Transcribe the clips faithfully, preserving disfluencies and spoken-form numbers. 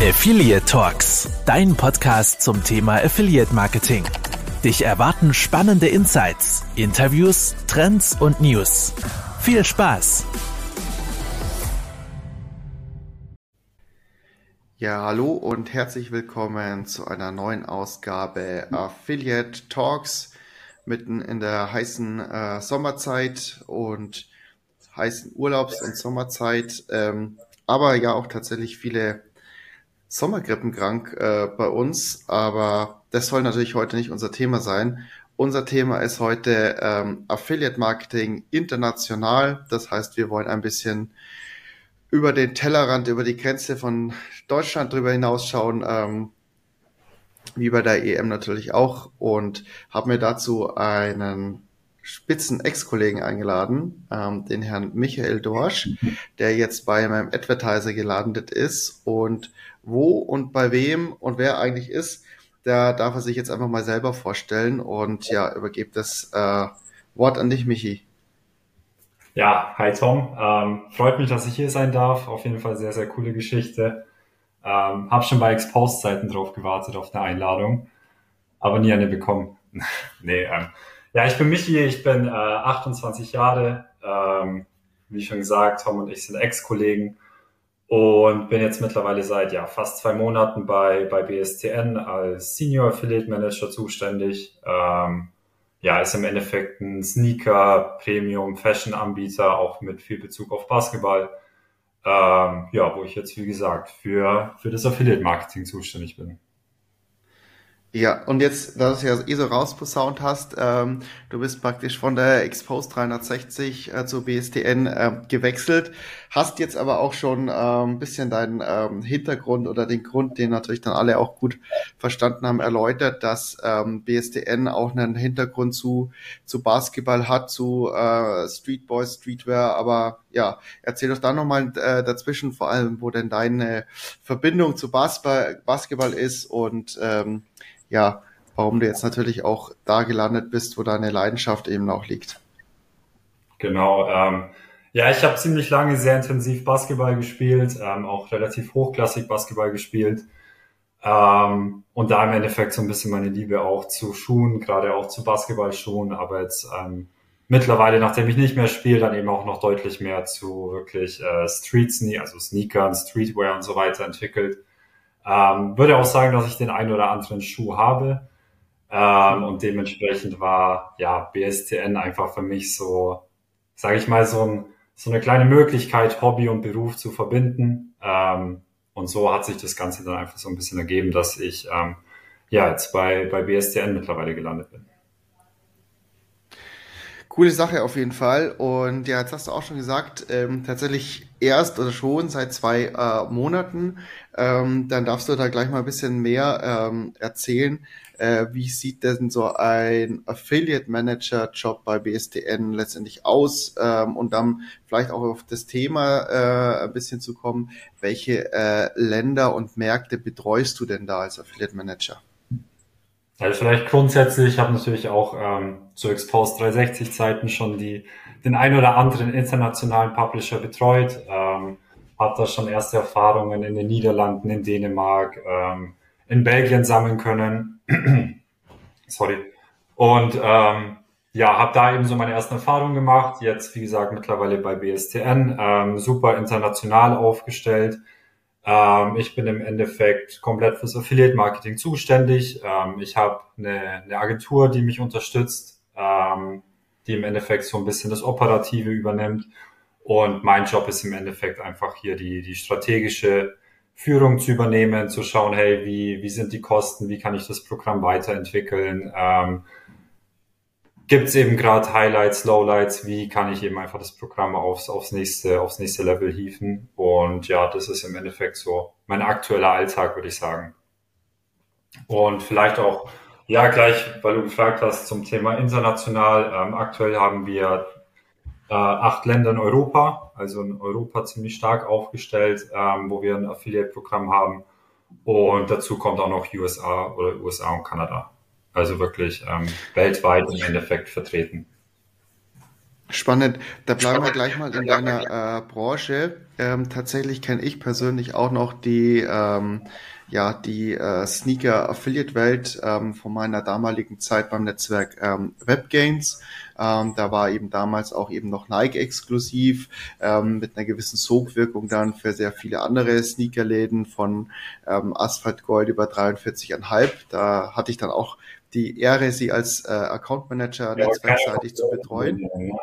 Affiliate Talks, dein Podcast zum Thema Affiliate Marketing. Dich erwarten spannende Insights, Interviews, Trends und News. Viel Spaß! Ja, hallo und herzlich willkommen zu einer neuen Ausgabe Affiliate Talks mitten in der heißen äh, Sommerzeit und heißen Urlaubs- und Sommerzeit, ähm, aber ja auch tatsächlich viele Sommergrippenkrank äh, bei uns, aber das soll natürlich heute nicht unser Thema sein. Unser Thema ist heute ähm, Affiliate Marketing international. Das heißt, wir wollen ein bisschen über den Tellerrand, über die Grenze von Deutschland drüber hinausschauen, ähm, wie bei der E M natürlich auch, und habe mir dazu einen spitzen Ex-Kollegen eingeladen, ähm, den Herrn Michael Dorsch, der jetzt bei meinem Advertiser gelandet ist, und wo und bei wem und wer eigentlich ist, da darf er sich jetzt einfach mal selber vorstellen und ja, übergebe das äh, Wort an dich, Michi. Ja, hi Tom. Ähm, freut mich, dass ich hier sein darf. Auf jeden Fall sehr, sehr coole Geschichte. Ähm, hab schon bei Exposed-Zeiten drauf gewartet, auf eine Einladung, aber nie eine bekommen. nee, ähm, ja, ich bin Michi, ich bin äh, achtundzwanzig Jahre. Ähm, wie schon gesagt, Tom und ich sind Ex-Kollegen und bin jetzt mittlerweile seit ja fast zwei Monaten bei bei B S T N als Senior Affiliate Manager zuständig. Ähm, ja, ist im Endeffekt ein Sneaker, Premium, Fashion-Anbieter, auch mit viel Bezug auf Basketball. Ähm, ja, wo ich jetzt, wie gesagt, für, für das Affiliate-Marketing zuständig bin. Ja, und jetzt, da du es ja eh so rausposaunt hast, ähm, du bist praktisch von der Exposed dreihundertsechzig äh, zur B S T N äh, gewechselt, hast jetzt aber auch schon äh, ein bisschen deinen ähm, Hintergrund oder den Grund, den natürlich dann alle auch gut verstanden haben, erläutert, dass ähm, B S T N auch einen Hintergrund zu zu Basketball hat, zu äh, Street Boys, Streetwear, aber ja, erzähl doch da nochmal äh, dazwischen, vor allem, wo denn deine Verbindung zu Basketball, Basketball ist und ähm, ja, warum du jetzt natürlich auch da gelandet bist, wo deine Leidenschaft eben auch liegt. Genau. Ähm, ja, ich habe ziemlich lange sehr intensiv Basketball gespielt, ähm, auch relativ hochklassig Basketball gespielt. Ähm, und da im Endeffekt so ein bisschen meine Liebe auch zu Schuhen, gerade auch zu Basketballschuhen, aber jetzt ähm, mittlerweile, nachdem ich nicht mehr spiele, dann eben auch noch deutlich mehr zu wirklich äh, Street Sneakers, also Sneakern, Streetwear und so weiter entwickelt. Ähm, würde auch sagen, dass ich den einen oder anderen Schuh habe. Ähm, und dementsprechend war ja B S T N einfach für mich so, sage ich mal, so, ein, so eine kleine Möglichkeit, Hobby und Beruf zu verbinden. Ähm, und so hat sich das Ganze dann einfach so ein bisschen ergeben, dass ich ähm, ja jetzt bei, bei B S T N mittlerweile gelandet bin. Coole Sache auf jeden Fall. Und ja, jetzt hast du auch schon gesagt, ähm, tatsächlich erst oder schon seit zwei äh, Monaten. Ähm, dann darfst du da gleich mal ein bisschen mehr ähm, erzählen. Äh, wie sieht denn so ein Affiliate Manager Job bei B S T N letztendlich aus? Ähm, und dann vielleicht auch auf das Thema äh, ein bisschen zu kommen. Welche äh, Länder und Märkte betreust du denn da als Affiliate Manager? Also vielleicht grundsätzlich, ich habe natürlich auch ähm, zu Exposed dreihundertsechzig Zeiten schon die den ein oder anderen internationalen Publisher betreut, ähm, habe da schon erste Erfahrungen in den Niederlanden, in Dänemark, ähm, in Belgien sammeln können. Sorry. Und ähm, ja, habe da eben so meine ersten Erfahrungen gemacht. Jetzt, wie gesagt, mittlerweile bei B S T N, ähm, super international aufgestellt. Ähm, ich bin im Endeffekt komplett fürs Affiliate-Marketing zuständig. Ähm, ich habe eine, eine Agentur, die mich unterstützt, ähm, die im Endeffekt so ein bisschen das Operative übernimmt. Und mein Job ist im Endeffekt einfach hier die, die strategische Führung zu übernehmen, zu schauen, hey, wie, wie sind die Kosten, wie kann ich das Programm weiterentwickeln, ähm, gibt es eben gerade Highlights, Lowlights, wie kann ich eben einfach das Programm aufs, aufs nächste, aufs nächste Level hieven. Und ja, das ist im Endeffekt so mein aktueller Alltag, würde ich sagen. Und vielleicht auch, ja, gleich, weil du gefragt hast zum Thema international. Ähm, aktuell haben wir äh, acht Länder in Europa, also in Europa ziemlich stark aufgestellt, ähm, wo wir ein Affiliate-Programm haben. Und dazu kommt auch noch U S A oder U S A und Kanada. Also wirklich ähm, weltweit im Endeffekt vertreten. Spannend. Da bleiben wir gleich mal in deiner äh, Branche. Ähm, tatsächlich kenne ich persönlich auch noch die, ähm, ja, die äh, Sneaker-Affiliate-Welt ähm, von meiner damaligen Zeit beim Netzwerk ähm, WebGains. Ähm, da war eben damals auch eben noch Nike exklusiv, ähm, mit einer gewissen Sogwirkung dann für sehr viele andere Sneakerläden von ähm, Asphalt Gold über dreiundvierzig Komma fünf. Da hatte ich dann auch die Ehre, sie als äh, Account Manager Ja, netzwerkseitig zu betreuen. keine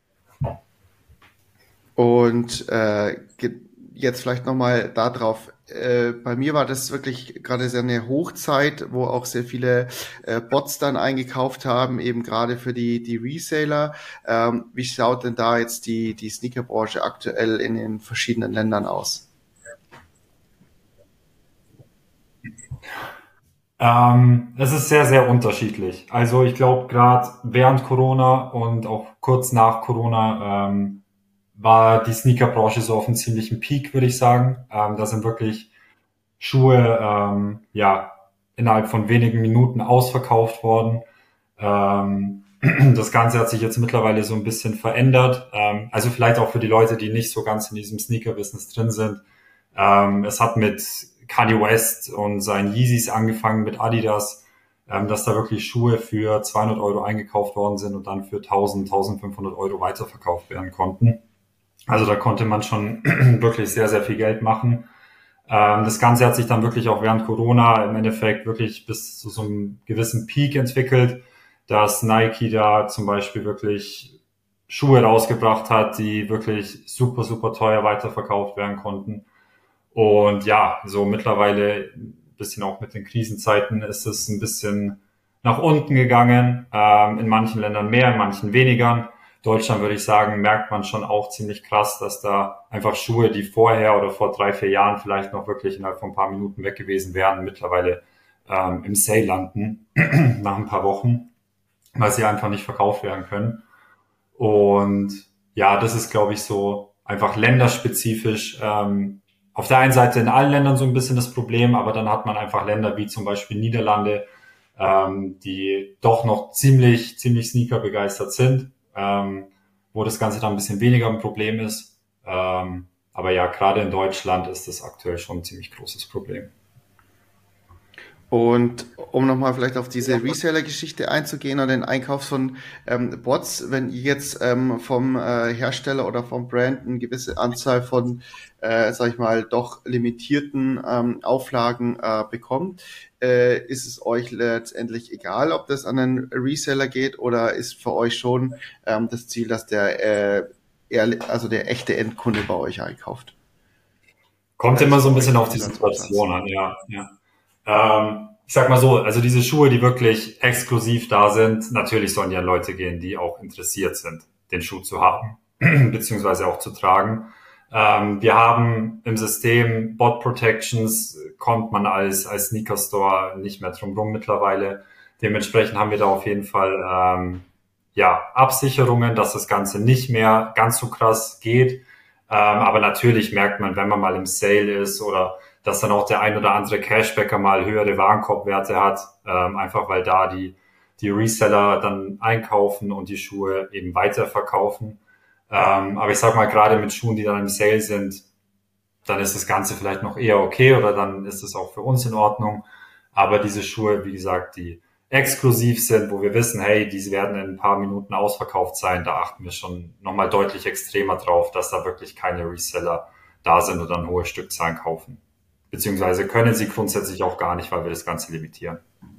Und äh, ge- jetzt vielleicht nochmal darauf. Äh, bei mir war das wirklich gerade sehr eine Hochzeit, wo auch sehr viele äh, Bots dann eingekauft haben, eben gerade für die die Reseller. Ähm, wie schaut denn da jetzt die die Sneakerbranche aktuell in den verschiedenen Ländern aus? Ähm, es ist sehr, sehr unterschiedlich. Also ich glaube, gerade während Corona und auch kurz nach Corona ähm, war die Sneakerbranche so auf einem ziemlichen Peak, würde ich sagen. Ähm, da sind wirklich Schuhe ähm, ja innerhalb von wenigen Minuten ausverkauft worden. Ähm, das Ganze hat sich jetzt mittlerweile so ein bisschen verändert. Ähm, also vielleicht auch für die Leute, die nicht so ganz in diesem Sneaker-Business drin sind. Ähm, es hat mit Kanye West und seinen Yeezys angefangen, mit Adidas, ähm, dass da wirklich Schuhe für zweihundert Euro eingekauft worden sind und dann für tausend, tausendfünfhundert Euro weiterverkauft werden konnten. Also da konnte man schon wirklich sehr, sehr viel Geld machen. Ähm, das Ganze hat sich dann wirklich auch während Corona im Endeffekt wirklich bis zu so einem gewissen Peak entwickelt, dass Nike da zum Beispiel wirklich Schuhe rausgebracht hat, die wirklich super, super teuer weiterverkauft werden konnten. Und ja, so mittlerweile ein bisschen auch mit den Krisenzeiten ist es ein bisschen nach unten gegangen. Ähm, in manchen Ländern mehr, in manchen weniger. Deutschland würde ich sagen, merkt man schon auch ziemlich krass, dass da einfach Schuhe, die vorher oder vor drei, vier Jahren vielleicht noch wirklich innerhalb von ein paar Minuten weg gewesen wären, mittlerweile ähm, im Sale landen nach ein paar Wochen, weil sie einfach nicht verkauft werden können. Und ja, das ist, glaube ich, so einfach länderspezifisch. Ähm, auf der einen Seite in allen Ländern so ein bisschen das Problem, aber dann hat man einfach Länder wie zum Beispiel Niederlande, ähm, die doch noch ziemlich, ziemlich Sneaker begeistert sind, ähm, wo das Ganze dann ein bisschen weniger ein Problem ist. Ähm, aber ja, gerade in Deutschland ist das aktuell schon ein ziemlich großes Problem. Und um nochmal vielleicht auf diese Reseller-Geschichte einzugehen oder den Einkauf von ähm, Bots, wenn ihr jetzt ähm, vom äh, Hersteller oder vom Brand eine gewisse Anzahl von, äh, sag ich mal, doch limitierten ähm, Auflagen äh, bekommt, äh, ist es euch letztendlich egal, ob das an einen Reseller geht, oder ist für euch schon ähm, das Ziel, dass der, äh, ehrlich, also der echte Endkunde bei euch einkauft? Kommt Also immer ist so für ein euch bisschen ein auf die Grundsatz. Situation an, ja, ja. Ähm, ich sag mal so, also diese Schuhe, die wirklich exklusiv da sind, natürlich sollen die an Leute gehen, die auch interessiert sind, den Schuh zu haben, beziehungsweise auch zu tragen. Ähm, wir haben im System Bot Protections, kommt man als, als Sneaker Store nicht mehr drum rum mittlerweile. Dementsprechend haben wir da auf jeden Fall, ähm, ja, Absicherungen, dass das Ganze nicht mehr ganz so krass geht. Ähm, aber natürlich merkt man, wenn man mal im Sale ist oder dass dann auch der ein oder andere Cashbacker mal höhere Warenkorbwerte hat, ähm, einfach weil da die, die Reseller dann einkaufen und die Schuhe eben weiterverkaufen. Ähm, aber ich sag mal, gerade mit Schuhen, die dann im Sale sind, dann ist das Ganze vielleicht noch eher okay oder dann ist es auch für uns in Ordnung. Aber diese Schuhe, wie gesagt, die exklusiv sind, wo wir wissen, hey, diese werden in ein paar Minuten ausverkauft sein, da achten wir schon nochmal deutlich extremer drauf, dass da wirklich keine Reseller da sind und dann hohe Stückzahlen kaufen. Beziehungsweise können sie grundsätzlich auch gar nicht, weil wir das Ganze limitieren.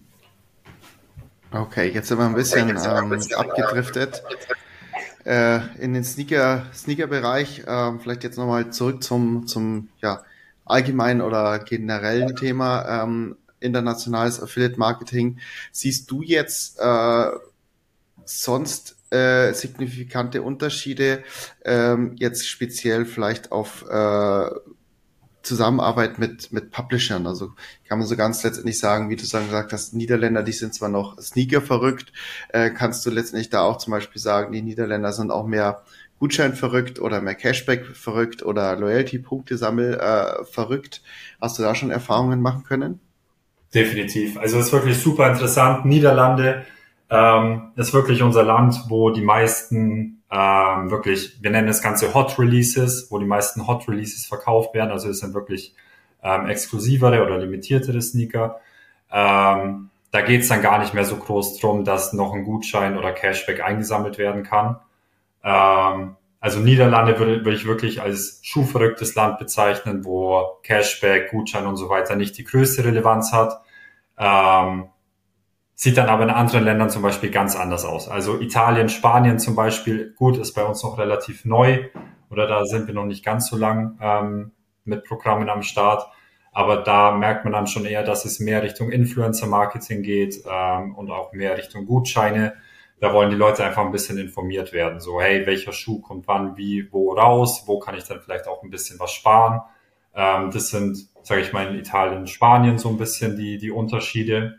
Okay, jetzt sind wir ein bisschen ähm, abgedriftet äh, in den Sneaker, Sneaker-Bereich. Ähm, vielleicht jetzt nochmal zurück zum, zum ja, allgemeinen oder generellen Thema ähm, internationales Affiliate-Marketing. Siehst du jetzt äh, sonst äh, signifikante Unterschiede ähm, jetzt speziell vielleicht auf äh, Zusammenarbeit mit, mit Publishern? Also kann man so ganz letztendlich sagen, wie du sagen gesagt hast, Niederländer, die sind zwar noch Sneaker verrückt, äh, kannst du letztendlich da auch zum Beispiel sagen, die Niederländer sind auch mehr Gutschein verrückt oder mehr Cashback verrückt oder Loyalty-Punkte sammel äh, verrückt. Hast du da schon Erfahrungen machen können? Definitiv. Also es ist wirklich super interessant. Niederlande ähm, ist wirklich unser Land, wo die meisten ähm, wirklich, wir nennen das Ganze Hot Releases, wo die meisten Hot Releases verkauft werden. Also es sind wirklich ähm, exklusivere oder limitiertere Sneaker. Ähm, da geht es dann gar nicht mehr so groß drum, dass noch ein Gutschein oder Cashback eingesammelt werden kann. Ähm, also Niederlande würde, würde ich wirklich als schuhverrücktes Land bezeichnen, wo Cashback, Gutschein und so weiter nicht die größte Relevanz hat. Ähm, sieht dann aber in anderen Ländern zum Beispiel ganz anders aus. Also Italien, Spanien zum Beispiel, gut, ist bei uns noch relativ neu oder da sind wir noch nicht ganz so lang ähm, mit Programmen am Start. Aber da merkt man dann schon eher, dass es mehr Richtung Influencer-Marketing geht ähm, und auch mehr Richtung Gutscheine. Da wollen die Leute einfach ein bisschen informiert werden. So, hey, welcher Schuh kommt wann, wie, wo raus? Wo kann ich dann vielleicht auch ein bisschen was sparen? Ähm, das sind, sage ich mal, in Italien, Spanien so ein bisschen die die Unterschiede.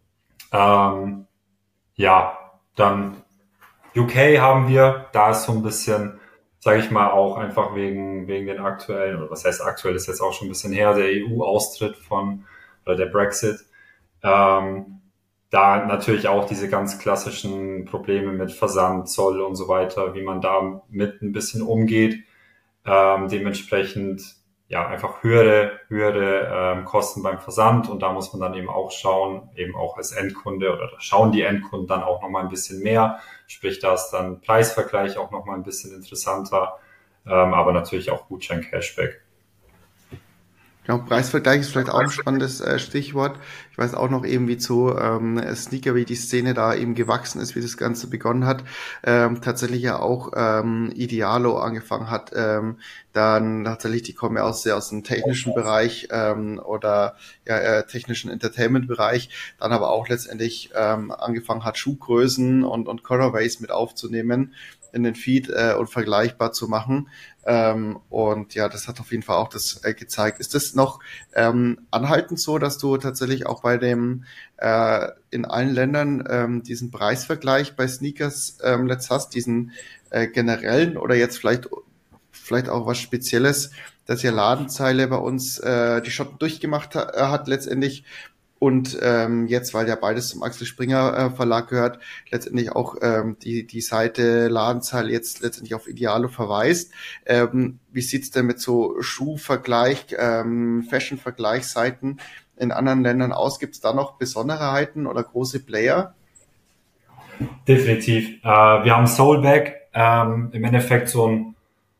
Ähm, ja, dann U K haben wir. Da ist so ein bisschen, sage ich mal, auch einfach wegen wegen den aktuellen, oder was heißt aktuell, ist jetzt auch schon ein bisschen her, der E U-Austritt von, oder der Brexit. Ähm, da natürlich auch diese ganz klassischen Probleme mit Versand, Zoll und so weiter, wie man da mit ein bisschen umgeht. Ähm, dementsprechend ja einfach höhere höhere ähm, Kosten beim Versand, und da muss man dann eben auch schauen, eben auch als Endkunde, oder da schauen die Endkunden dann auch nochmal ein bisschen mehr, sprich da ist dann Preisvergleich auch nochmal ein bisschen interessanter, ähm, aber natürlich auch Gutschein, Cashback. Genau, Preisvergleich ist vielleicht auch ein spannendes äh, Stichwort. Ich weiß auch noch eben, wie zu ähm, Sneaker, wie die Szene da eben gewachsen ist, wie das Ganze begonnen hat. Ähm, tatsächlich ja auch ähm, Idealo angefangen hat. Ähm, dann tatsächlich, die kommen ja aus sehr aus dem technischen Bereich ähm, oder ja äh, technischen Entertainment-Bereich. Dann aber auch letztendlich ähm, angefangen hat, Schuhgrößen und und Colorways mit aufzunehmen in den Feed äh, und vergleichbar zu machen. Ähm, und ja, das hat auf jeden Fall auch das äh, gezeigt. Ist das noch ähm, anhaltend so, dass du tatsächlich auch bei dem äh, in allen Ländern ähm, diesen Preisvergleich bei Sneakers ähm, letzt hast, diesen äh, generellen, oder jetzt vielleicht vielleicht auch was Spezielles, dass ja Ladenzeile bei uns äh, die Schotten durchgemacht ha- hat letztendlich. Und ähm, jetzt, weil ja beides zum Axel Springer äh, Verlag gehört, letztendlich auch ähm, die die Seite Ladenzahl jetzt letztendlich auf Idealo verweist. Ähm, wie sieht's denn mit so Schuhvergleich, ähm, Fashion-Vergleichsseiten in anderen Ländern aus? Gibt's da noch Besonderheiten oder große Player? Definitiv. Äh, wir haben Soulback, ähm, im Endeffekt so ein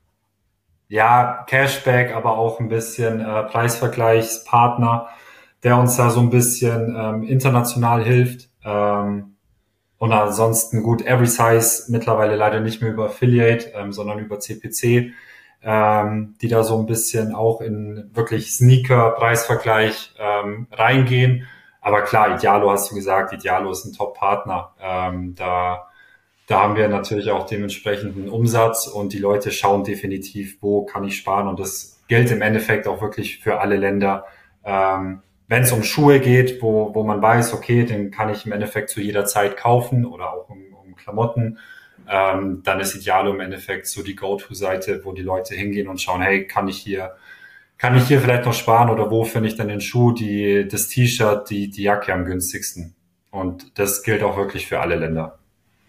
ja Cashback, aber auch ein bisschen äh, Preisvergleichspartner, der uns da so ein bisschen ähm, international hilft. Ähm, und ansonsten gut, Every Size mittlerweile leider nicht mehr über Affiliate, ähm, sondern über C P C, ähm, die da so ein bisschen auch in wirklich Sneaker-Preisvergleich ähm, reingehen. Aber klar, Idealo hast du gesagt, Idealo ist ein Top-Partner. Ähm, da, da haben wir natürlich auch dementsprechend einen Umsatz, und die Leute schauen definitiv, wo kann ich sparen. Und das gilt im Endeffekt auch wirklich für alle Länder. Ähm, wenn es um Schuhe geht, wo, wo man weiß, okay, den kann ich im Endeffekt zu jeder Zeit kaufen, oder auch um, um Klamotten, ähm, dann ist Idealo im Endeffekt so die Go-To-Seite, wo die Leute hingehen und schauen, hey, kann ich hier, kann ich hier vielleicht noch sparen, oder wo finde ich dann den Schuh, die, das T-Shirt, die, die Jacke am günstigsten? Und das gilt auch wirklich für alle Länder.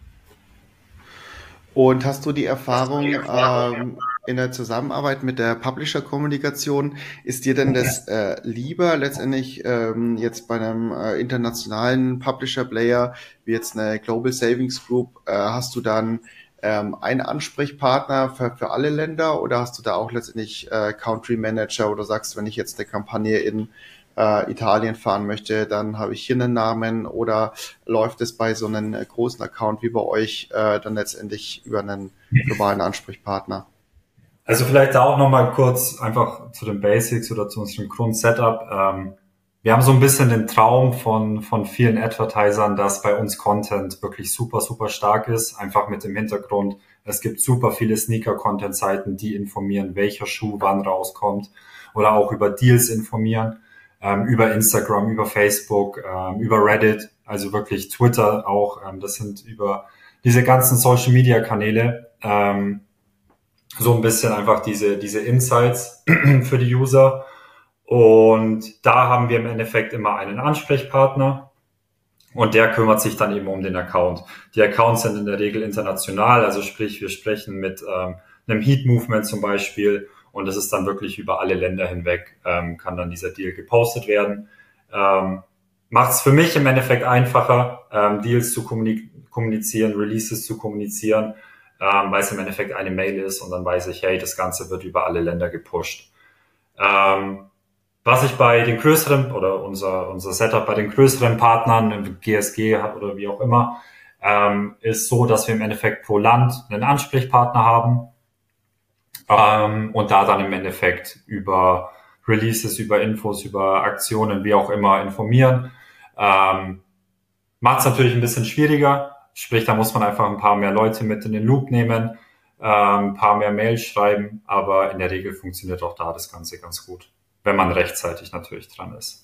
Und hast du die Erfahrung ähm, in der Zusammenarbeit mit der Publisher-Kommunikation, ist dir denn das äh, lieber letztendlich ähm, jetzt bei einem äh, internationalen Publisher-Player wie jetzt eine Global Savings Group, äh, hast du dann ähm, einen Ansprechpartner für, für alle Länder, oder hast du da auch letztendlich äh, Country Manager, oder sagst, wenn ich jetzt eine Kampagne in äh, Italien fahren möchte, dann habe ich hier einen Namen, oder läuft es bei so einem äh, großen Account wie bei euch äh, dann letztendlich über einen globalen Ansprechpartner? Also vielleicht da auch nochmal kurz einfach zu den Basics oder zu unserem Grundsetup. Ähm, wir haben so ein bisschen den Traum von von vielen Advertisern, dass bei uns Content wirklich super, super stark ist. Einfach mit dem Hintergrund, es gibt super viele Sneaker-Content-Seiten, die informieren, welcher Schuh wann rauskommt, oder auch über Deals informieren, ähm, über Instagram, über Facebook, ähm, über Reddit, also wirklich Twitter auch. Ähm, das sind über diese ganzen Social-Media-Kanäle, ähm, so ein bisschen einfach diese diese Insights für die User. Und da haben wir im Endeffekt immer einen Ansprechpartner. Und der kümmert sich dann eben um den Account. Die Accounts sind in der Regel international, also sprich, wir sprechen mit ähm, einem Heat Movement zum Beispiel, und das ist dann wirklich über alle Länder hinweg, ähm, kann dann dieser Deal gepostet werden. Ähm, macht es für mich im Endeffekt einfacher, ähm, Deals zu kommunik- kommunizieren, Releases zu kommunizieren, ähm, weil es im Endeffekt eine Mail ist und dann weiß ich, hey, das Ganze wird über alle Länder gepusht. Ähm, Was ich bei den größeren oder unser unser Setup bei den größeren Partnern, G S G oder wie auch immer, ähm, ist so, dass wir im Endeffekt pro Land einen Ansprechpartner haben ähm, und da dann im Endeffekt über Releases, über Infos, über Aktionen, wie auch immer informieren. Ähm, Macht es natürlich ein bisschen schwieriger, sprich, da muss man einfach ein paar mehr Leute mit in den Loop nehmen, ähm, ein paar mehr Mails schreiben, aber in der Regel funktioniert auch da das Ganze ganz gut, wenn man rechtzeitig natürlich dran ist.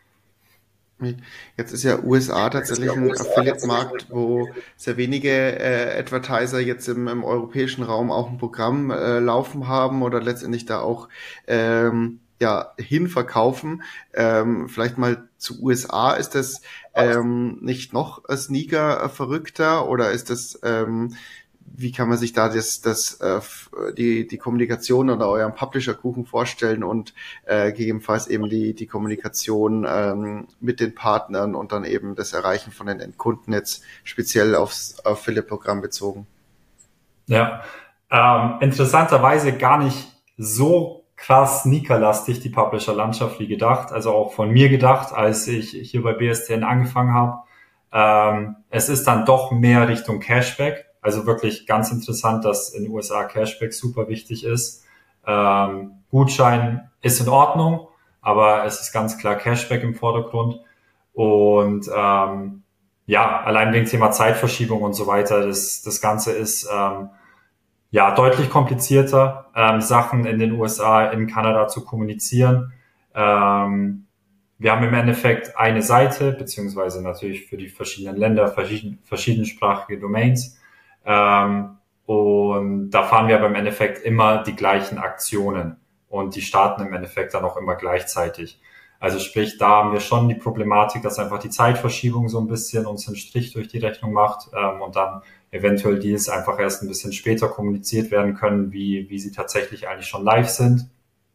Jetzt ist ja U S A tatsächlich ein Affiliate-Markt, wo sehr wenige äh, Advertiser jetzt im, im europäischen Raum auch ein Programm äh, laufen haben oder letztendlich da auch ähm, ja hinverkaufen. Ähm, vielleicht mal zu U S A, ist das ähm, nicht noch sneaker äh, verrückter oder ist das ähm, wie kann man sich da das, das äh, die die Kommunikation oder euren Publisher-Kuchen vorstellen und äh, gegebenenfalls eben die die Kommunikation ähm, mit den Partnern und dann eben das Erreichen von den Endkunden jetzt speziell aufs Affiliate-Programm bezogen? Ja, ähm, interessanterweise gar nicht so krass sneakerlastig die Publisher-Landschaft wie gedacht, also auch von mir gedacht, als ich hier bei B S T N angefangen habe. Ähm, es ist dann doch mehr Richtung Cashback. Also wirklich ganz interessant, dass in den U S A Cashback super wichtig ist. Ähm, Gutschein ist in Ordnung, aber es ist ganz klar Cashback im Vordergrund. Und ähm, ja, allein wegen Thema Zeitverschiebung und so weiter, das, das Ganze ist ähm, ja deutlich komplizierter, ähm, Sachen in den U S A, in Kanada zu kommunizieren. Ähm, Wir haben im Endeffekt eine Seite, beziehungsweise natürlich für die verschiedenen Länder verschieden, verschiedensprachige Domains. Ähm, und da fahren wir aber im Endeffekt immer die gleichen Aktionen und die starten im Endeffekt dann auch immer gleichzeitig. Also sprich, da haben wir schon die Problematik, dass einfach die Zeitverschiebung so ein bisschen uns einen Strich durch die Rechnung macht ähm, und dann eventuell Deals einfach erst ein bisschen später kommuniziert werden können, wie, wie sie tatsächlich eigentlich schon live sind.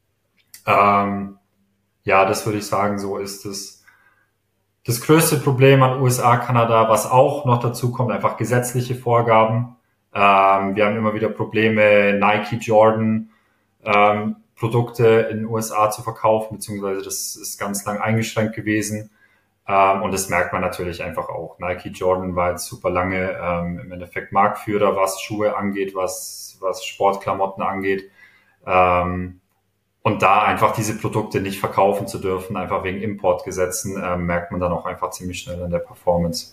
Ähm, Ja, das würde ich sagen, so ist es. Das größte Problem an U S A, Kanada, was auch noch dazu kommt, einfach gesetzliche Vorgaben. Ähm, wir haben immer wieder Probleme, Nike, Jordan, ähm, Produkte in den U S A zu verkaufen, beziehungsweise das ist ganz lang eingeschränkt gewesen. Ähm, und das merkt man natürlich einfach auch. Nike, Jordan war jetzt super lange ähm, im Endeffekt Marktführer, was Schuhe angeht, was, was Sportklamotten angeht. Ähm, Und da einfach diese Produkte nicht verkaufen zu dürfen, einfach wegen Importgesetzen, äh, merkt man dann auch einfach ziemlich schnell an der Performance.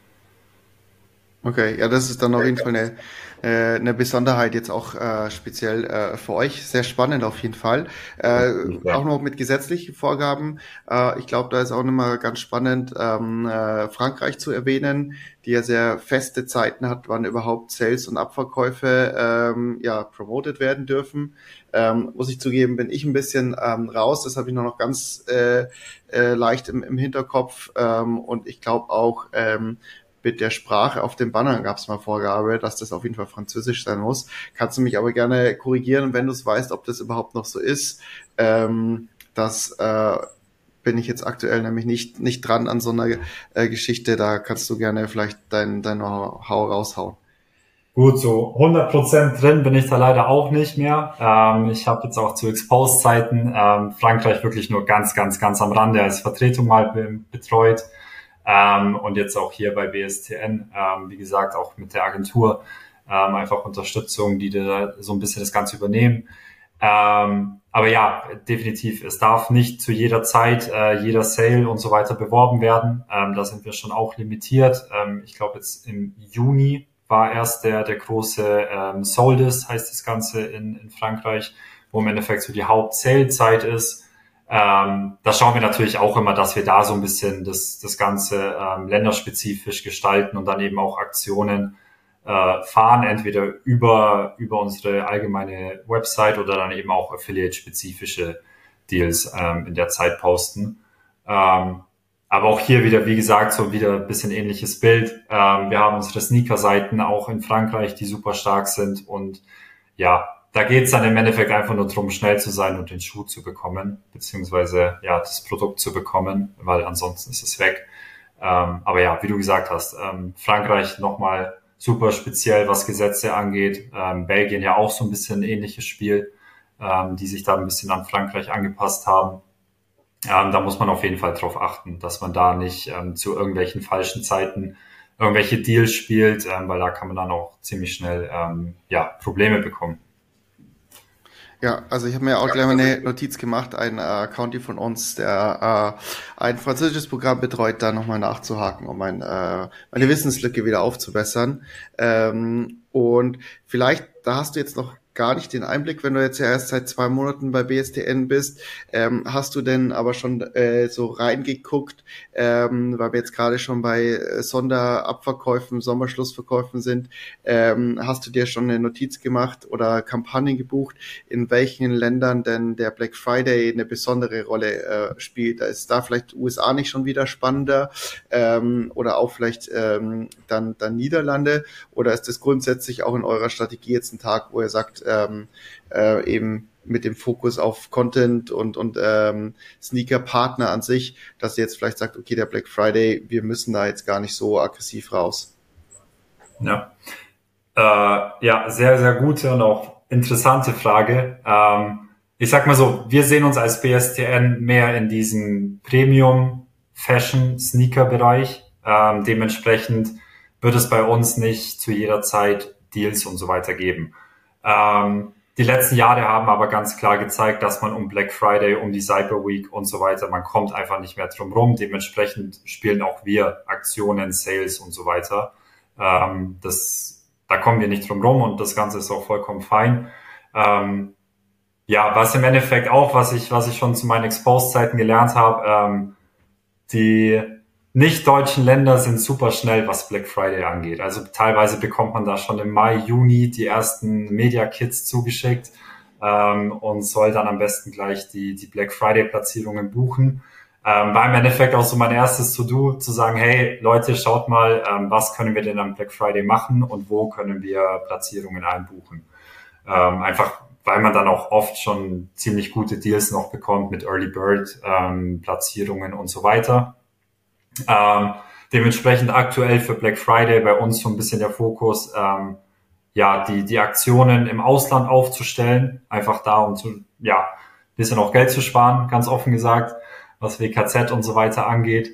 Okay, ja, das ist dann auf jeden Fall eine, äh, eine Besonderheit jetzt auch äh, speziell äh, für euch. Sehr spannend auf jeden Fall. Äh, Ja. Auch noch mit gesetzlichen Vorgaben. Äh, ich glaube, da ist auch nochmal ganz spannend, ähm, äh, Frankreich zu erwähnen, die ja sehr feste Zeiten hat, wann überhaupt Sales und Abverkäufe ähm, ja promoted werden dürfen. Ähm, muss ich zugeben, bin ich ein bisschen ähm, raus. Das habe ich nur noch ganz äh, äh, leicht im, im Hinterkopf. Ähm, und ich glaube auch, ähm, mit der Sprache auf den Bannern gab es mal Vorgabe, dass das auf jeden Fall Französisch sein muss. Kannst du mich aber gerne korrigieren, wenn du es weißt, ob das überhaupt noch so ist. Ähm, das äh, bin ich jetzt aktuell nämlich nicht nicht dran an so einer äh, Geschichte. Da kannst du gerne vielleicht dein, dein Know-how raushauen. Gut, so hundert Prozent drin bin ich da leider auch nicht mehr. Ähm, ich habe jetzt auch zu Expose-Zeiten ähm, Frankreich wirklich nur ganz, ganz, ganz am Rande als Vertretung mal be- betreut. Ähm, und jetzt auch hier bei B S T N, ähm, wie gesagt, auch mit der Agentur, ähm, einfach Unterstützung, die da so ein bisschen das Ganze übernehmen. Ähm, aber ja, definitiv, es darf nicht zu jeder Zeit äh, jeder Sale und so weiter beworben werden. Ähm, da sind wir schon auch limitiert. Ähm, ich glaube, jetzt im Juni war erst der der große ähm, Soldes, heißt das Ganze in, in Frankreich, wo im Endeffekt so die Haupt-Sale-Zeit ist. Ähm, da schauen wir natürlich auch immer, dass wir da so ein bisschen das, das Ganze ähm, länderspezifisch gestalten und dann eben auch Aktionen äh, fahren, entweder über, über unsere allgemeine Website oder dann eben auch Affiliate-spezifische Deals ähm, in der Zeit posten. Ähm, Aber auch hier wieder, wie gesagt, so wieder ein bisschen ähnliches Bild. Ähm, wir haben unsere Sneaker-Seiten auch in Frankreich, die super stark sind. Und ja, da geht's dann im Endeffekt einfach nur darum, schnell zu sein und den Schuh zu bekommen, beziehungsweise ja das Produkt zu bekommen, weil ansonsten ist es weg. Ähm, aber ja, wie du gesagt hast, ähm, Frankreich nochmal super speziell, was Gesetze angeht. Ähm, Belgien ja auch so ein bisschen ein ähnliches Spiel, ähm, die sich da ein bisschen an Frankreich angepasst haben. Ähm, da muss man auf jeden Fall drauf achten, dass man da nicht ähm, zu irgendwelchen falschen Zeiten irgendwelche Deals spielt, ähm, weil da kann man dann auch ziemlich schnell ähm, ja Probleme bekommen. Ja, also ich habe mir auch gleich mal eine Notiz gemacht, ein äh, County von uns, der äh, ein französisches Programm betreut, da nochmal nachzuhaken, um mein, äh, meine Wissenslücke wieder aufzubessern. Ähm, und vielleicht, da hast du jetzt noch gar nicht den Einblick, wenn du jetzt ja erst seit zwei Monaten bei B S T N bist. Ähm, hast du denn aber schon äh, so reingeguckt, ähm, weil wir jetzt gerade schon bei äh, Sonderabverkäufen, Sommerschlussverkäufen sind, ähm, hast du dir schon eine Notiz gemacht oder Kampagnen gebucht, in welchen Ländern denn der Black Friday eine besondere Rolle äh, spielt? Da ist da vielleicht U S A nicht schon wieder spannender ähm, oder auch vielleicht ähm, dann, dann Niederlande, oder ist das grundsätzlich auch in eurer Strategie jetzt ein Tag, wo ihr sagt, Ähm, äh, eben mit dem Fokus auf Content und und ähm, Sneaker-Partner an sich, dass ihr jetzt vielleicht sagt, okay, der Black Friday, wir müssen da jetzt gar nicht so aggressiv raus? Ja, äh, ja, sehr, sehr gute und auch interessante Frage. Ähm, ich sag mal so, wir sehen uns als B S T N mehr in diesem Premium-Fashion-Sneaker-Bereich. Ähm, dementsprechend wird es bei uns nicht zu jeder Zeit Deals und so weiter geben. Ähm, die letzten Jahre haben aber ganz klar gezeigt, dass man um Black Friday, um die Cyber Week und so weiter, man kommt einfach nicht mehr drum rum. Dementsprechend spielen auch wir Aktionen, Sales und so weiter. Ähm, das, da kommen wir nicht drum rum und das Ganze ist auch vollkommen fein. Ähm, ja, was im Endeffekt auch, was ich, was ich schon zu meinen Exposed-Zeiten gelernt habe, ähm, die nicht-deutschen Länder sind super schnell, was Black Friday angeht. Also teilweise bekommt man da schon im Mai, Juni die ersten Media-Kits zugeschickt ähm, und soll dann am besten gleich die, die Black Friday-Platzierungen buchen. Ähm, war im Endeffekt auch so mein erstes To-Do, zu sagen, hey Leute, schaut mal, ähm, was können wir denn am Black Friday machen und wo können wir Platzierungen einbuchen. Ähm, einfach, weil man dann auch oft schon ziemlich gute Deals noch bekommt mit Early Bird ähm, Platzierungen und so weiter. Ähm, dementsprechend aktuell für Black Friday bei uns so ein bisschen der Fokus, ähm, ja, die, die Aktionen im Ausland aufzustellen, einfach da, um zu, ja, ein bisschen auch Geld zu sparen, ganz offen gesagt, was W K Z und so weiter angeht.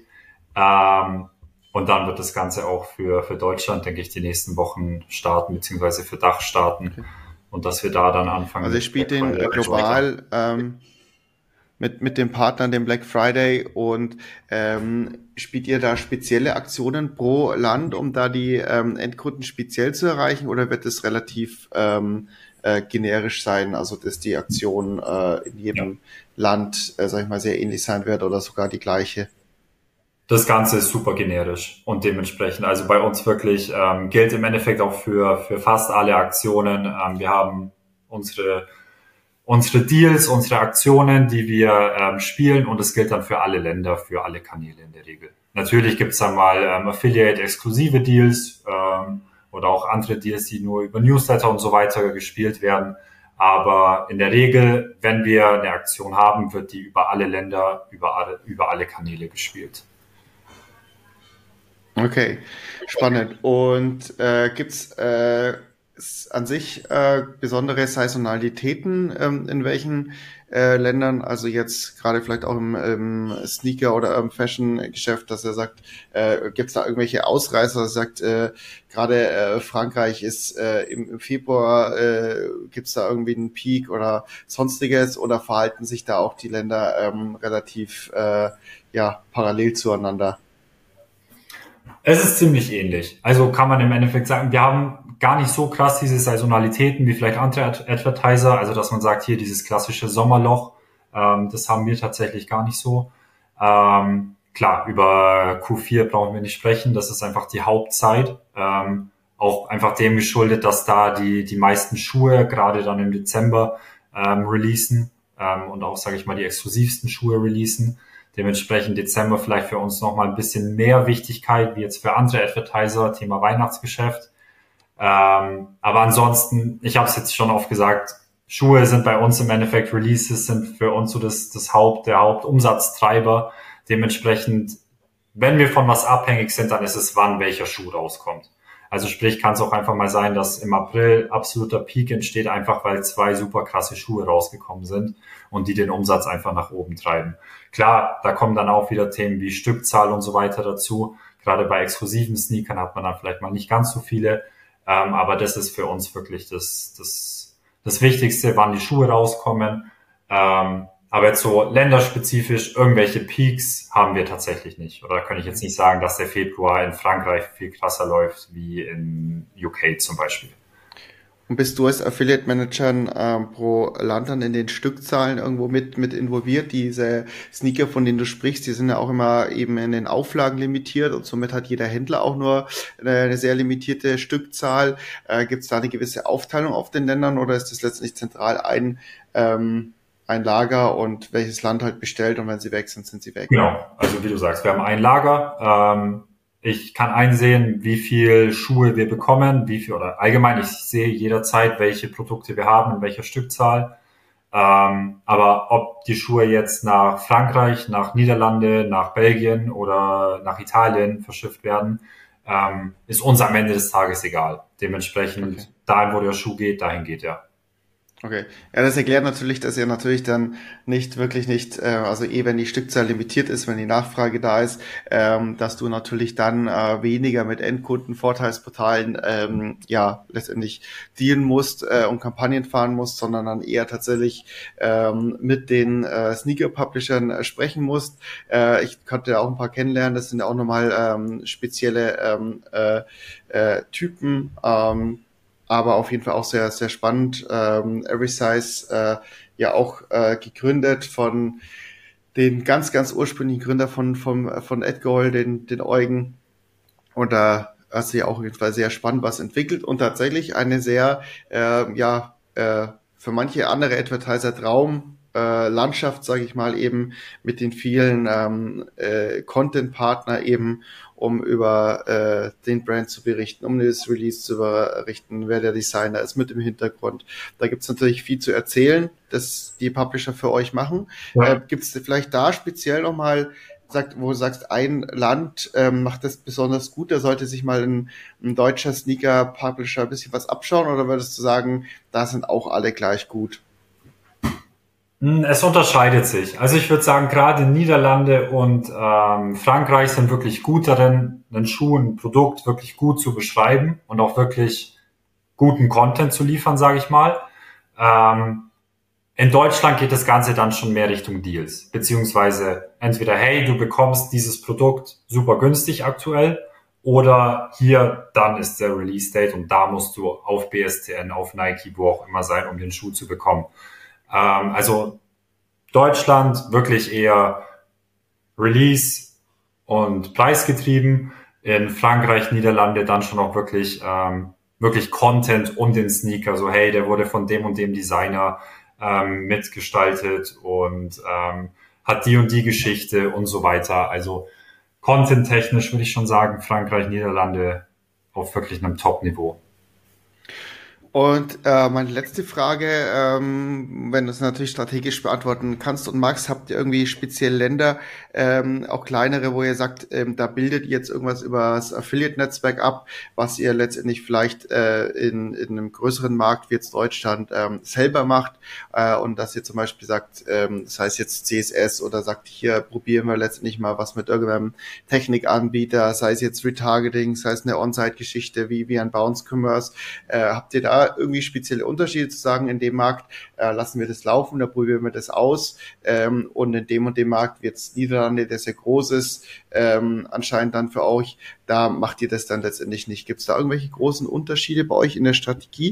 Ähm, und dann wird das Ganze auch für, für Deutschland, denke ich, die nächsten Wochen starten, beziehungsweise für Dach starten. Okay. Und dass wir da dann anfangen. Also ich spiele den global, ähm, mit mit dem Partnern, dem Black Friday, und ähm, spielt ihr da spezielle Aktionen pro Land, um da die ähm, Endkunden speziell zu erreichen, oder wird es relativ ähm, äh, generisch sein, also dass die Aktion äh, in jedem ja. Land, äh, sag ich mal, sehr ähnlich sein wird oder sogar die gleiche? Das Ganze ist super generisch und dementsprechend, also bei uns wirklich ähm, gilt im Endeffekt auch für für fast alle Aktionen. Ähm, wir haben unsere unsere Deals, unsere Aktionen, die wir ähm, spielen, und es gilt dann für alle Länder, für alle Kanäle in der Regel. Natürlich gibt's dann mal ähm, Affiliate-exklusive Deals ähm, oder auch andere Deals, die nur über Newsletter und so weiter gespielt werden. Aber in der Regel, wenn wir eine Aktion haben, wird die über alle Länder, über alle, über alle Kanäle gespielt. Okay, spannend. Und äh, gibt's äh, an sich äh, besondere Saisonalitäten ähm, in welchen äh, Ländern, also jetzt gerade vielleicht auch im, im Sneaker- oder im Fashion-Geschäft, dass er sagt, äh, gibt es da irgendwelche Ausreißer, dass er sagt, äh, gerade äh, Frankreich ist äh, im, im Februar, äh, gibt es da irgendwie einen Peak oder sonstiges, oder verhalten sich da auch die Länder ähm, relativ äh, ja parallel zueinander? Es ist ziemlich ähnlich. Also kann man im Endeffekt sagen, wir haben gar nicht so krass diese Saisonalitäten wie vielleicht andere Advertiser, also dass man sagt, hier dieses klassische Sommerloch, ähm, das haben wir tatsächlich gar nicht so. Ähm, klar, über Q vier brauchen wir nicht sprechen, das ist einfach die Hauptzeit, ähm, auch einfach dem geschuldet, dass da die die meisten Schuhe gerade dann im Dezember ähm, releasen ähm, und auch, sage ich mal, die exklusivsten Schuhe releasen. Dementsprechend Dezember vielleicht für uns nochmal ein bisschen mehr Wichtigkeit, wie jetzt für andere Advertiser, Thema Weihnachtsgeschäft. Ähm, aber ansonsten, ich habe es jetzt schon oft gesagt, Schuhe sind bei uns im Endeffekt, Releases sind für uns so das, das Haupt, der Hauptumsatztreiber. Dementsprechend, wenn wir von was abhängig sind, dann ist es, wann welcher Schuh rauskommt. Also sprich, kann es auch einfach mal sein, dass im April absoluter Peak entsteht, einfach weil zwei super krasse Schuhe rausgekommen sind und die den Umsatz einfach nach oben treiben. Klar, da kommen dann auch wieder Themen wie Stückzahl und so weiter dazu. Gerade bei exklusiven Sneakern hat man dann vielleicht mal nicht ganz so viele, ähm, aber das ist für uns wirklich das, das, das Wichtigste, wann die Schuhe rauskommen. Ähm, Aber jetzt so länderspezifisch irgendwelche Peaks haben wir tatsächlich nicht. Oder kann ich jetzt nicht sagen, dass der Februar in Frankreich viel krasser läuft wie in U K zum Beispiel. Und bist du als Affiliate Manager ähm, pro Land dann in den Stückzahlen irgendwo mit mit involviert? Diese Sneaker, von denen du sprichst, die sind ja auch immer eben in den Auflagen limitiert und somit hat jeder Händler auch nur eine, eine sehr limitierte Stückzahl. Äh, Gibt es da eine gewisse Aufteilung auf den Ländern oder ist das letztendlich zentral ein ähm, ein Lager und welches Land halt bestellt und wenn sie weg sind, sind sie weg? Genau, also wie du sagst, wir haben ein Lager. Ähm, ich kann einsehen, wie viel Schuhe wir bekommen, wie viel oder allgemein, ich sehe jederzeit, welche Produkte wir haben, in welcher Stückzahl. Ähm, aber ob die Schuhe jetzt nach Frankreich, nach Niederlande, nach Belgien oder nach Italien verschifft werden, ähm, ist uns am Ende des Tages egal. Dementsprechend, okay. Dahin, wo der Schuh geht, dahin geht er. Okay, ja, das erklärt natürlich, dass ihr natürlich dann nicht wirklich nicht, äh, also eh, wenn die Stückzahl limitiert ist, wenn die Nachfrage da ist, ähm, dass du natürlich dann äh, weniger mit Endkunden, Vorteilsportalen, ähm, ja, letztendlich dealen musst äh, und Kampagnen fahren musst, sondern dann eher tatsächlich ähm, mit den äh, Sneaker-Publishern äh, sprechen musst. Äh, ich konnte ja auch ein paar kennenlernen, das sind ja auch nochmal ähm, spezielle ähm, äh, äh, Typen, ähm, aber auf jeden Fall auch sehr, sehr spannend. Ähm, Everysize, äh, ja auch äh, gegründet von den ganz, ganz ursprünglichen Gründer von, von, von Edgold, den, den Eugen. Und da hat sich auch auf jeden Fall sehr spannend was entwickelt und tatsächlich eine sehr, äh, ja, äh, für manche andere Advertiser Traum, äh, Landschaft, sage ich mal, eben mit den vielen ähm, äh, Content-Partner eben, um über äh, den Brand zu berichten, um das Release zu berichten, wer der Designer ist mit dem Hintergrund. Da gibt's natürlich viel zu erzählen, das die Publisher für euch machen. Ja. Äh, gibt's vielleicht da speziell nochmal, sagt, wo du sagst, ein Land ähm, macht das besonders gut, da sollte sich mal ein, ein deutscher Sneaker-Publisher ein bisschen was abschauen, oder würdest du sagen, da sind auch alle gleich gut? Es unterscheidet sich. Also ich würde sagen, gerade Niederlande und ähm, Frankreich sind wirklich gut darin, einen Schuh, ein Produkt wirklich gut zu beschreiben und auch wirklich guten Content zu liefern, sage ich mal. Ähm, in Deutschland geht das Ganze dann schon mehr Richtung Deals, beziehungsweise entweder, hey, du bekommst dieses Produkt super günstig aktuell, oder hier, dann ist der Release-Date und da musst du auf B S T N, auf Nike, wo auch immer sein, um den Schuh zu bekommen. Also Deutschland wirklich eher Release und preisgetrieben. In Frankreich, Niederlande dann schon auch wirklich ähm, wirklich Content um den Sneaker. So hey, der wurde von dem und dem Designer ähm, mitgestaltet und ähm, hat die und die Geschichte und so weiter. Also content-technisch würde ich schon sagen, Frankreich, Niederlande auf wirklich einem Top-Niveau. Und äh, meine letzte Frage, ähm, wenn du es natürlich strategisch beantworten kannst und magst, habt ihr irgendwie spezielle Länder, ähm, auch kleinere, wo ihr sagt, ähm, da bildet ihr jetzt irgendwas über das Affiliate-Netzwerk ab, was ihr letztendlich vielleicht äh, in, in einem größeren Markt wie jetzt Deutschland ähm, selber macht äh, und dass ihr zum Beispiel sagt, ähm, das heißt jetzt C S S oder sagt, hier probieren wir letztendlich mal was mit irgendeinem Technikanbieter, sei es jetzt Retargeting, sei es eine On-Site-Geschichte wie, wie ein Bounce-Commerce, äh, habt ihr da irgendwie spezielle Unterschiede zu sagen, in dem Markt äh, lassen wir das laufen, da probieren wir das aus ähm, und in dem und dem Markt wird es Niederlande, der sehr groß ist, ähm, anscheinend dann für euch, da macht ihr das dann letztendlich nicht. Gibt es da irgendwelche großen Unterschiede bei euch in der Strategie?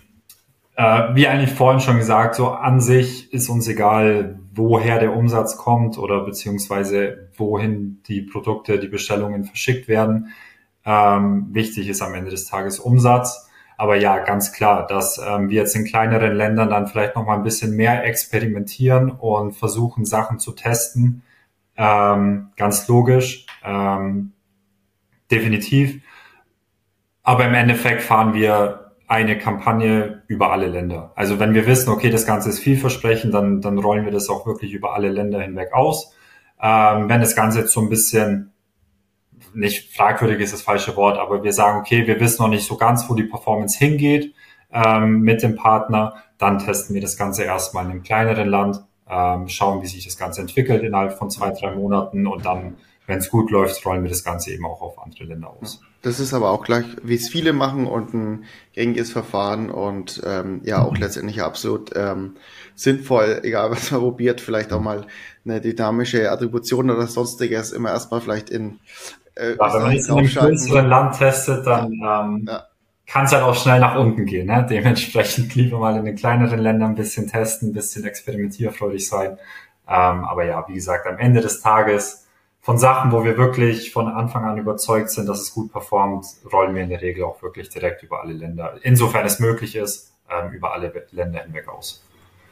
Äh, wie eigentlich vorhin schon gesagt, so an sich ist uns egal, woher der Umsatz kommt oder beziehungsweise wohin die Produkte, die Bestellungen verschickt werden. Ähm, wichtig ist am Ende des Tages Umsatz. Aber ja, ganz klar, dass ähm, wir jetzt in kleineren Ländern dann vielleicht noch mal ein bisschen mehr experimentieren und versuchen, Sachen zu testen, ähm, ganz logisch, ähm, definitiv. Aber im Endeffekt fahren wir eine Kampagne über alle Länder. Also wenn wir wissen, okay, das Ganze ist vielversprechend, dann, dann rollen wir das auch wirklich über alle Länder hinweg aus. Ähm, wenn das Ganze jetzt so ein bisschen, nicht fragwürdig ist das falsche Wort, aber wir sagen, okay, wir wissen noch nicht so ganz, wo die Performance hingeht ähm, mit dem Partner, dann testen wir das Ganze erstmal in einem kleineren Land, ähm, schauen, wie sich das Ganze entwickelt innerhalb von zwei, drei Monaten und dann, wenn es gut läuft, rollen wir das Ganze eben auch auf andere Länder aus. Das ist aber auch gleich, wie es viele machen und ein gängiges Verfahren und ähm, ja auch letztendlich absolut ähm, sinnvoll, egal was man probiert, vielleicht auch mal eine dynamische Attribution oder sonstiges, immer erstmal vielleicht in äh, ja, wenn man jetzt in einem größeren Land testet, dann ja. ähm, ja. kann es halt auch schnell nach unten gehen. Ne? Dementsprechend lieber mal in den kleineren Ländern ein bisschen testen, ein bisschen experimentierfreudig sein. Ähm, aber ja, wie gesagt, am Ende des Tages von Sachen, wo wir wirklich von Anfang an überzeugt sind, dass es gut performt, rollen wir in der Regel auch wirklich direkt über alle Länder, insofern es möglich ist, ähm, über alle Länder hinweg aus.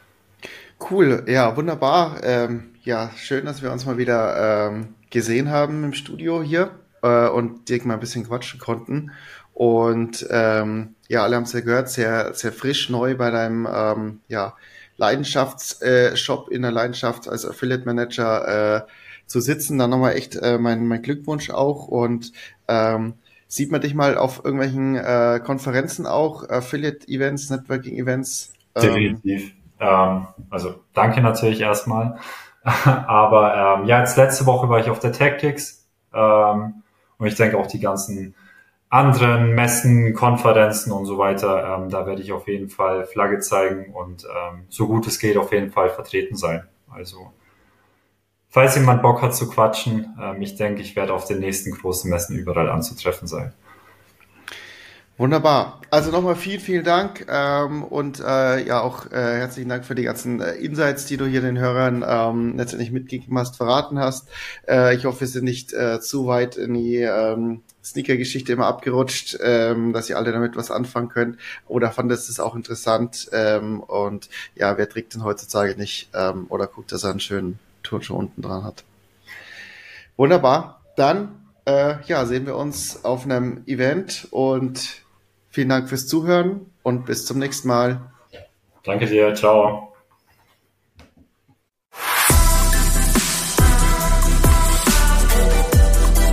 Cool, ja, wunderbar. Ähm, ja, schön, dass wir uns mal wieder ähm, gesehen haben im Studio hier äh, und direkt mal ein bisschen quatschen konnten. Und ähm, ja, alle haben es ja gehört, sehr, sehr frisch neu bei deinem ähm, ja, Leidenschaftsshop äh, in der Leidenschaft als Affiliate Manager äh, zu sitzen. Dann nochmal echt äh, mein, mein Glückwunsch auch. Und ähm, sieht man dich mal auf irgendwelchen äh, Konferenzen auch, Affiliate-Events, Networking-Events? Ähm, Definitiv. Ähm, also danke natürlich erstmal. Aber ähm, ja, jetzt letzte Woche war ich auf der Tactics ähm, und ich denke auch die ganzen anderen Messen, Konferenzen und so weiter, ähm, da werde ich auf jeden Fall Flagge zeigen und ähm, so gut es geht auf jeden Fall vertreten sein. Also falls jemand Bock hat zu quatschen, ähm, ich denke, ich werde auf den nächsten großen Messen überall anzutreffen sein. Wunderbar. Also nochmal vielen, vielen Dank ähm, und äh, ja auch äh, herzlichen Dank für die ganzen äh, Insights, die du hier den Hörern ähm, letztendlich mitgegeben hast, verraten hast. Äh, ich hoffe, wir sind nicht äh, zu weit in die ähm, Sneaker-Geschichte immer abgerutscht, ähm, dass ihr alle damit was anfangen könnt oder fandet es auch interessant ähm, und ja, wer trägt denn heutzutage nicht ähm, oder guckt, dass er einen schönen Turnschuh unten dran hat. Wunderbar. Dann äh, ja, sehen wir uns auf einem Event und vielen Dank fürs Zuhören und bis zum nächsten Mal. Danke dir, ciao.